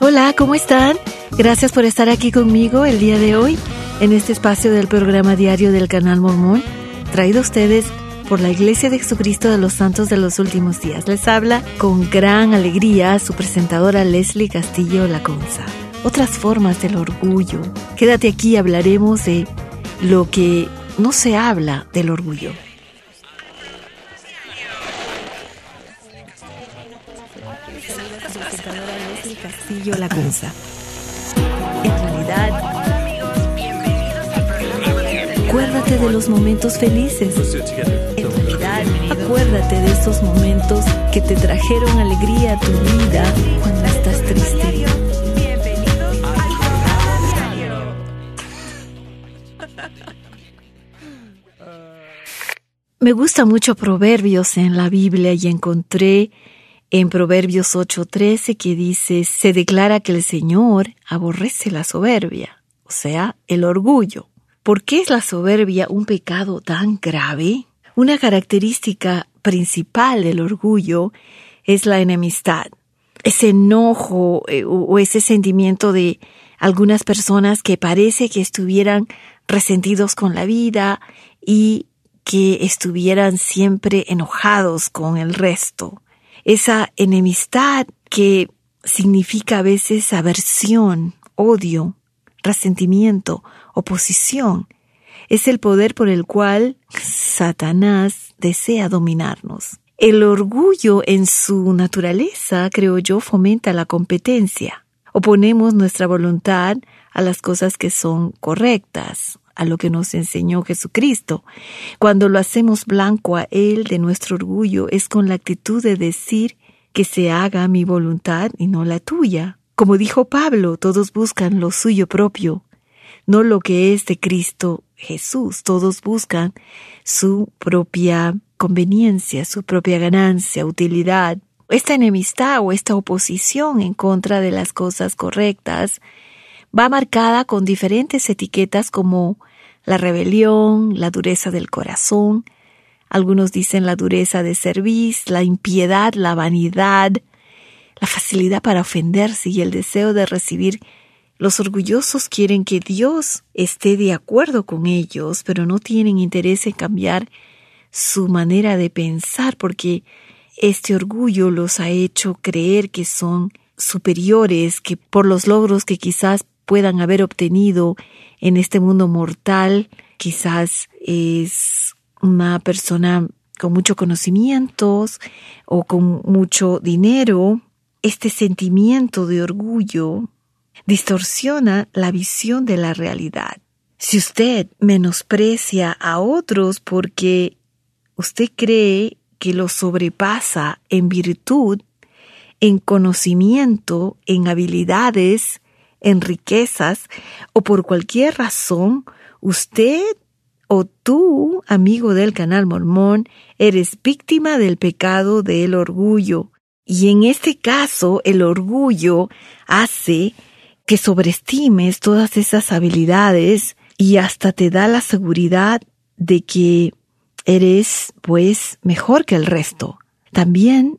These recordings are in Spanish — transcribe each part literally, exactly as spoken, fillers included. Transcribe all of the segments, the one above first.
Hola, ¿cómo están? Gracias por estar aquí conmigo el día de hoy en este espacio del programa diario del Canal Mormón, traído a ustedes por la Iglesia de Jesucristo de los Santos de los Últimos Días. Les habla con gran alegría su presentadora Leslie Castillo Lacunza. Otras formas del orgullo. Quédate aquí, hablaremos de lo que no se habla del orgullo. Castillo Lacunza. En realidad, acuérdate de los momentos felices. En realidad, acuérdate de esos momentos que te trajeron alegría a tu vida cuando estás triste. Me gusta mucho Proverbios en la Biblia y encontré en Proverbios ocho trece que dice, se declara que el Señor aborrece la soberbia, o sea, el orgullo. ¿Por qué es la soberbia un pecado tan grave? Una característica principal del orgullo es la enemistad, ese enojo eh, o ese sentimiento de algunas personas que parece que estuvieran resentidos con la vida y que estuvieran siempre enojados con el resto. Esa enemistad que significa a veces aversión, odio, resentimiento, oposición, es el poder por el cual Satanás desea dominarnos. El orgullo en su naturaleza, creo yo, fomenta la competencia. Oponemos nuestra voluntad a las cosas que son correctas, a lo que nos enseñó Jesucristo. Cuando lo hacemos blanco a Él de nuestro orgullo, es con la actitud de decir que se haga mi voluntad y no la tuya. Como dijo Pablo, todos buscan lo suyo propio, no lo que es de Cristo Jesús. Todos buscan su propia conveniencia, su propia ganancia, utilidad. Esta enemistad o esta oposición en contra de las cosas correctas va marcada con diferentes etiquetas como la rebelión, la dureza del corazón, algunos dicen la dureza de cerviz, la impiedad, la vanidad, la facilidad para ofenderse y el deseo de recibir. Los orgullosos quieren que Dios esté de acuerdo con ellos, pero no tienen interés en cambiar su manera de pensar porque este orgullo los ha hecho creer que son superiores, que por los logros que quizás puedan haber obtenido en este mundo mortal, quizás es una persona con muchos conocimientos o con mucho dinero. Este sentimiento de orgullo distorsiona la visión de la realidad. Si usted menosprecia a otros porque usted cree que los sobrepasa en virtud, en conocimiento, en habilidades, en riquezas o por cualquier razón, usted o tú, amigo del Canal Mormón, eres víctima del pecado del orgullo. Y en este caso, el orgullo hace que sobreestimes todas esas habilidades y hasta te da la seguridad de que eres, pues, mejor que el resto. También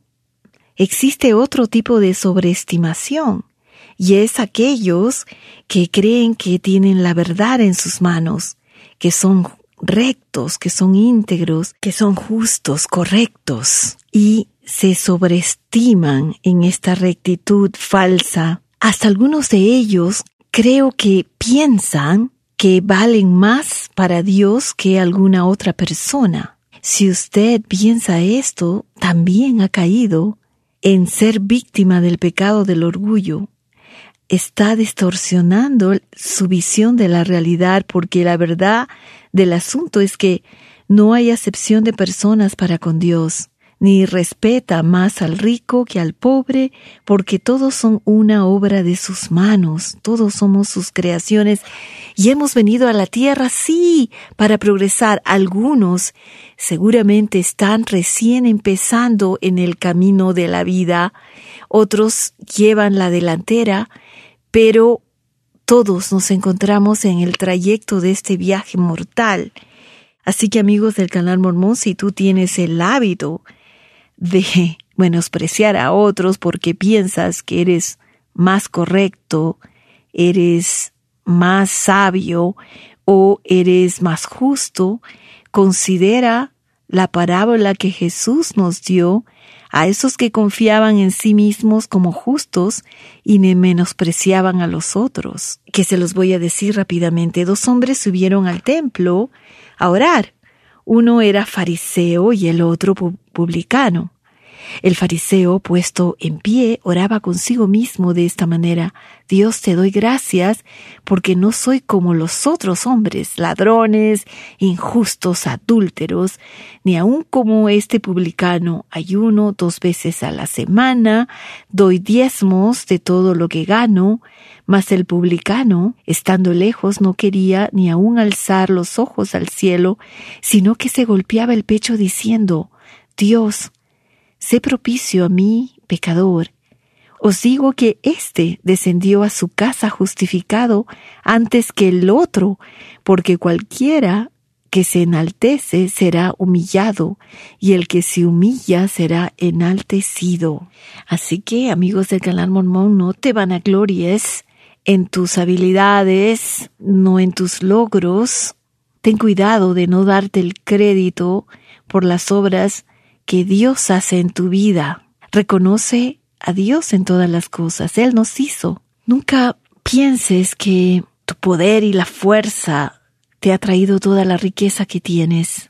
existe otro tipo de sobreestimación. Y es aquellos que creen que tienen la verdad en sus manos, que son rectos, que son íntegros, que son justos, correctos, y se sobreestiman en esta rectitud falsa. Hasta algunos de ellos creo que piensan que valen más para Dios que alguna otra persona. Si usted piensa esto, también ha caído en ser víctima del pecado del orgullo. Está distorsionando su visión de la realidad porque la verdad del asunto es que no hay acepción de personas para con Dios, ni respeta más al rico que al pobre, porque todos son una obra de sus manos, todos somos sus creaciones y hemos venido a la tierra, sí, para progresar. Algunos seguramente están recién empezando en el camino de la vida, otros llevan la delantera, pero todos nos encontramos en el trayecto de este viaje mortal. Así que, amigos del Canal Mormón, si tú tienes el hábito de menospreciar a otros porque piensas que eres más correcto, eres más sabio o eres más justo, considera la parábola que Jesús nos dio a esos que confiaban en sí mismos como justos y ne menospreciaban a los otros. Que se los voy a decir rápidamente. Dos hombres subieron al templo a orar. Uno era fariseo y el otro publicano. El fariseo, puesto en pie, oraba consigo mismo de esta manera: Dios, te doy gracias porque no soy como los otros hombres, ladrones, injustos, adúlteros, ni aun como este publicano. Ayuno dos veces a la semana, doy diezmos de todo lo que gano. Mas el publicano, estando lejos, no quería ni aun alzar los ojos al cielo, sino que se golpeaba el pecho diciendo: Dios, sé propicio a mí, pecador. Os digo que éste descendió a su casa justificado antes que el otro, porque cualquiera que se enaltece será humillado, y el que se humilla será enaltecido. Así que, amigos del Canal Mormón, no te vanaglories en tus habilidades, no en tus logros. Ten cuidado de no darte el crédito por las obras que Dios hace en tu vida. Reconoce a Dios en todas las cosas. Él nos hizo. Nunca pienses que tu poder y la fuerza te ha traído toda la riqueza que tienes,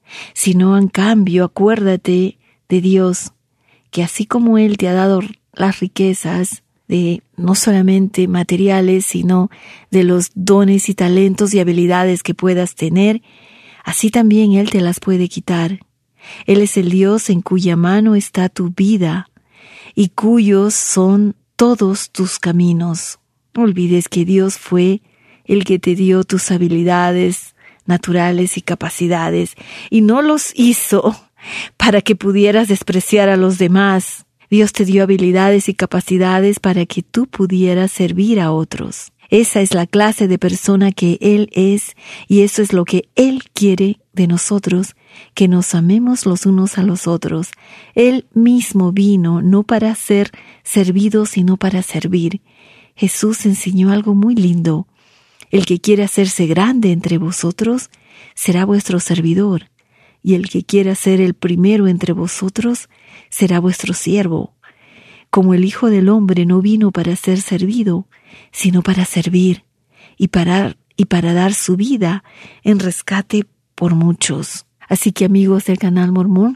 sino en cambio acuérdate de Dios, que así como Él te ha dado las riquezas de no solamente materiales, sino de los dones y talentos y habilidades que puedas tener, así también Él te las puede quitar. Él es el Dios en cuya mano está tu vida y cuyos son todos tus caminos. No olvides que Dios fue el que te dio tus habilidades naturales y capacidades, y no los hizo para que pudieras despreciar a los demás. Dios te dio habilidades y capacidades para que tú pudieras servir a otros. Esa es la clase de persona que Él es, y eso es lo que Él quiere de nosotros, que nos amemos los unos a los otros. Él mismo vino no para ser servido, sino para servir. Jesús enseñó algo muy lindo. El que quiere hacerse grande entre vosotros será vuestro servidor, y el que quiera ser el primero entre vosotros será vuestro siervo. Como el Hijo del Hombre no vino para ser servido, sino para servir y para, y para dar su vida en rescate por muchos. Así que, amigos del Canal Mormón,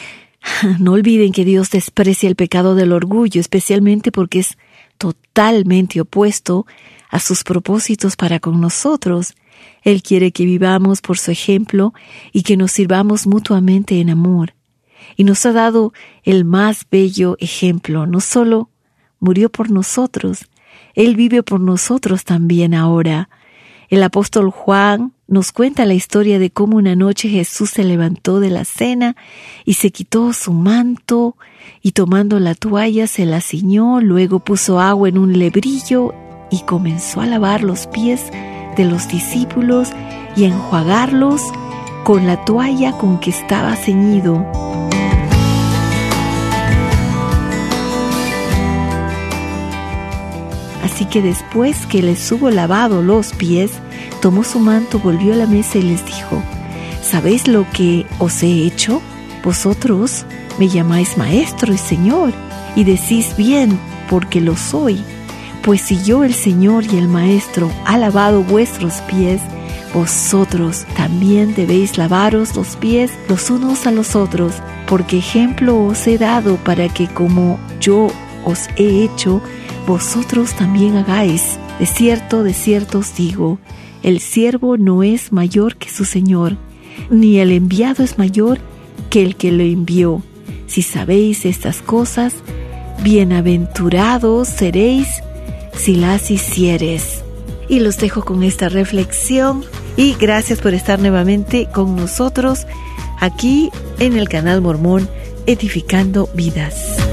no olviden que Dios desprecia el pecado del orgullo, especialmente porque es totalmente opuesto a sus propósitos para con nosotros. Él quiere que vivamos por su ejemplo y que nos sirvamos mutuamente en amor. Y nos ha dado el más bello ejemplo. No solo murió por nosotros, Él vive por nosotros también ahora. El apóstol Juan nos cuenta la historia de cómo una noche Jesús se levantó de la cena y se quitó su manto y tomando la toalla se la ciñó, luego puso agua en un lebrillo y comenzó a lavar los pies de los discípulos y a enjuagarlos con la toalla con que estaba ceñido. Así que después que les hubo lavado los pies, tomó su manto, volvió a la mesa y les dijo: ¿Sabéis lo que os he hecho? Vosotros me llamáis maestro y señor, y decís bien, porque lo soy. Pues si yo, el Señor y el Maestro, ha lavado vuestros pies, vosotros también debéis lavaros los pies los unos a los otros, porque ejemplo os he dado para que como yo os he hecho, vosotros también hagáis. De cierto, de cierto os digo, el siervo no es mayor que su Señor, ni el enviado es mayor que el que lo envió. Si sabéis estas cosas, bienaventurados seréis si las hicieres. Y los dejo con esta reflexión y gracias por estar nuevamente con nosotros aquí en el Canal Mormón, edificando vidas.